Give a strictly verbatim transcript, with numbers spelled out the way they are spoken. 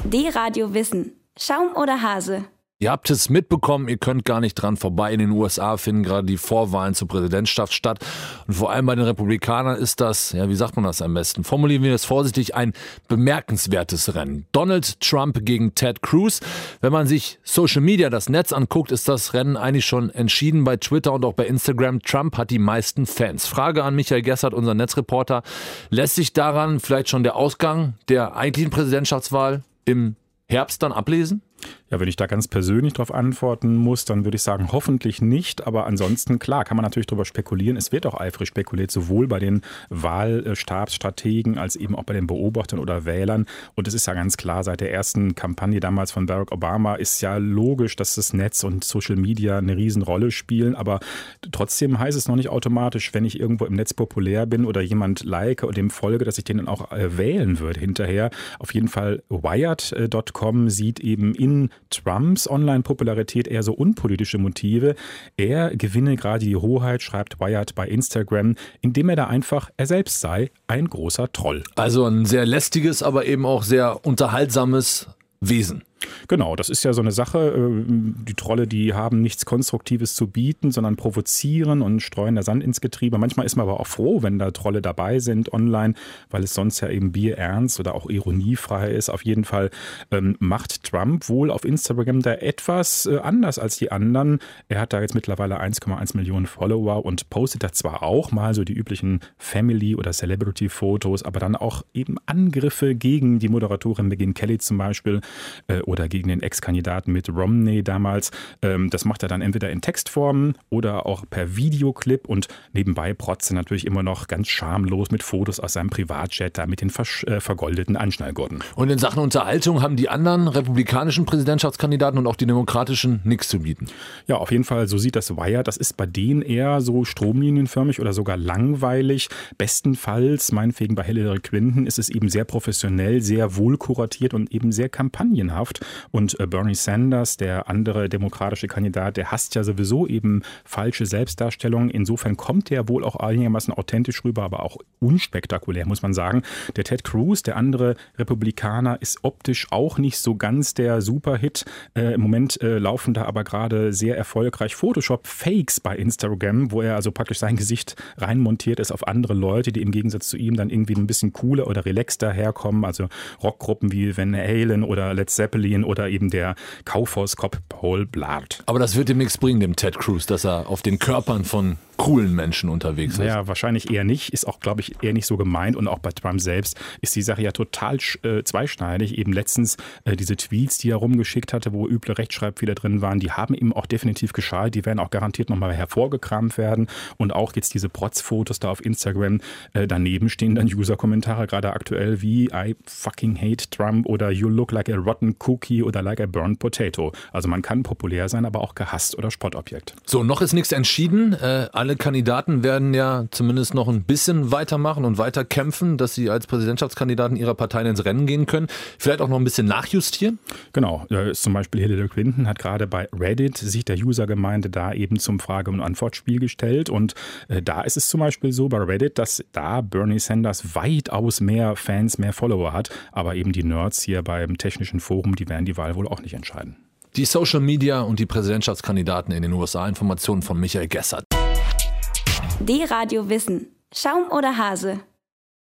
D-Radio Wissen. Schaum oder Hase? Ihr habt es mitbekommen, ihr könnt gar nicht dran vorbei. In den U S A finden gerade die Vorwahlen zur Präsidentschaft statt. Und vor allem bei den Republikanern ist das, ja, wie sagt man das am besten? Formulieren wir das vorsichtig, ein bemerkenswertes Rennen. Donald Trump gegen Ted Cruz. Wenn man sich Social Media, das Netz anguckt, ist das Rennen eigentlich schon entschieden bei Twitter und auch bei Instagram. Trump hat die meisten Fans. Frage an Michael Gessert, unser Netzreporter. Lässt sich daran vielleicht schon der Ausgang der eigentlichen Präsidentschaftswahl im Herbst dann ablesen? Ja, wenn ich da ganz persönlich darauf antworten muss, dann würde ich sagen, hoffentlich nicht. Aber ansonsten, klar, kann man natürlich darüber spekulieren. Es wird auch eifrig spekuliert, sowohl bei den Wahlstabsstrategen als eben auch bei den Beobachtern oder Wählern. Und es ist ja ganz klar, seit der ersten Kampagne damals von Barack Obama ist ja logisch, dass das Netz und Social Media eine Riesenrolle spielen. Aber trotzdem heißt es noch nicht automatisch, wenn ich irgendwo im Netz populär bin oder jemand like und dem folge, dass ich den dann auch äh, wählen würde hinterher. Auf jeden Fall Wired Punkt com sieht eben in Trumps Online-Popularität eher so unpolitische Motive. Er gewinne gerade die Hoheit, schreibt Wired bei Instagram, indem er da einfach er selbst sei, ein großer Troll. Also ein sehr lästiges, aber eben auch sehr unterhaltsames Wesen. Genau, das ist ja so eine Sache. Die Trolle, die haben nichts Konstruktives zu bieten, sondern provozieren und streuen da Sand ins Getriebe. Manchmal ist man aber auch froh, wenn da Trolle dabei sind online, weil es sonst ja eben bierernst oder auch ironiefrei ist. Auf jeden Fall ähm, macht Trump wohl auf Instagram da etwas äh, anders als die anderen. Er hat da jetzt mittlerweile eins Komma eins Millionen Follower und postet da zwar auch mal so die üblichen Family- oder Celebrity-Fotos, aber dann auch eben Angriffe gegen die Moderatorin Megyn Kelly zum Beispiel äh, oder gegen den Ex-Kandidaten Mitt Romney damals. Das macht er dann entweder in Textform oder auch per Videoclip und nebenbei protzt er natürlich immer noch ganz schamlos mit Fotos aus seinem Privatjet, da mit den versch- äh, vergoldeten Anschnallgurten. Und in Sachen Unterhaltung haben die anderen republikanischen Präsidentschaftskandidaten und auch die demokratischen nichts zu bieten. Ja, auf jeden Fall, so sieht das Wired. Das ist bei denen eher so stromlinienförmig oder sogar langweilig. Bestenfalls, meinetwegen bei Hillary Clinton, ist es eben sehr professionell, sehr wohl kuratiert und eben sehr kampagnenhaft. Und Bernie Sanders, der andere demokratische Kandidat, der hasst ja sowieso eben falsche Selbstdarstellung. Insofern kommt der wohl auch einigermaßen authentisch rüber, aber auch unspektakulär, muss man sagen. Der Ted Cruz, der andere Republikaner, ist optisch auch nicht so ganz der Superhit. Äh, Im Moment äh, laufen da aber gerade sehr erfolgreich Photoshop-Fakes bei Instagram, wo er also praktisch sein Gesicht reinmontiert ist auf andere Leute, die im Gegensatz zu ihm dann irgendwie ein bisschen cooler oder relaxter herkommen. Also Rockgruppen wie Van Halen oder Led Zeppelin oder eben der Kaufhauskopf Paul Blart. Aber das wird ihm nichts bringen, dem Ted Cruz, dass er auf den Körpern von coolen Menschen unterwegs ist. Naja, wahrscheinlich eher nicht. Ist auch, glaube ich, eher nicht so gemeint. Und auch bei Trump selbst ist die Sache ja total äh, zweischneidig. Eben letztens äh, diese Tweets, die er rumgeschickt hatte, wo üble Rechtschreibfehler drin waren, die haben ihm auch definitiv geschadet. Die werden auch garantiert nochmal hervorgekramt werden. Und auch jetzt diese Protzfotos da auf Instagram. Äh, daneben stehen dann User-Kommentare, gerade aktuell wie I fucking hate Trump oder you look like a rotten cookie oder like a burnt potato. Also man kann populär sein, aber auch gehasst oder Spottobjekt. So, noch ist nichts entschieden. Äh, alle Kandidaten werden ja zumindest noch ein bisschen weitermachen und weiter kämpfen, dass sie als Präsidentschaftskandidaten ihrer Parteien ins Rennen gehen können. Vielleicht auch noch ein bisschen nachjustieren? Genau. Zum Beispiel Hillary Clinton hat gerade bei Reddit sich der Usergemeinde da eben zum Frage- und Antwortspiel gestellt. Und da ist es zum Beispiel so bei Reddit, dass da Bernie Sanders weitaus mehr Fans, mehr Follower hat. Aber eben die Nerds hier beim Technischen Forum, die werden die Wahl wohl auch nicht entscheiden. Die Social Media und die Präsidentschaftskandidaten in den U S A. Informationen von Michael Gessert. D-Radio Wissen. Schaum oder Hase?